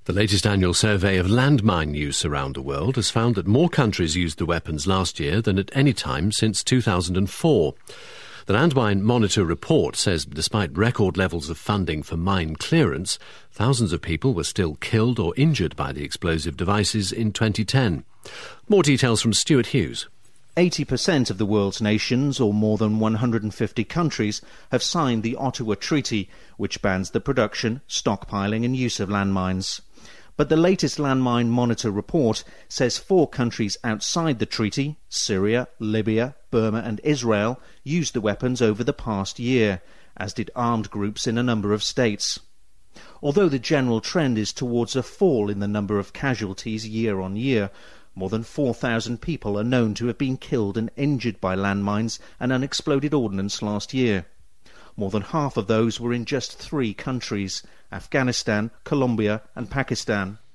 The latest annual survey of landmine use around the world has found that more countries used the weapons last year than at any time since 2004. The Landmine Monitor report says despite record levels of funding for mine clearance, thousands of people were still killed or injured by the explosive devices in 2010. More details from Stuart Hughes. 80% of the world's nations, or more than 150 countries, have signed the Ottawa Treaty, which bans the production, stockpiling and use of landmines. But the latest Landmine Monitor report says 4 countries outside the treaty, Syria, Libya, Burma and Israel, used the weapons over the past year, as did armed groups in a number of states. Although the general trend is towards a fall in the number of casualties year on year, more than 4,000 people are known to have been killed and injured by landmines and unexploded ordnance last year. More than half of those were in just 3 countries: Afghanistan, Colombia and Pakistan.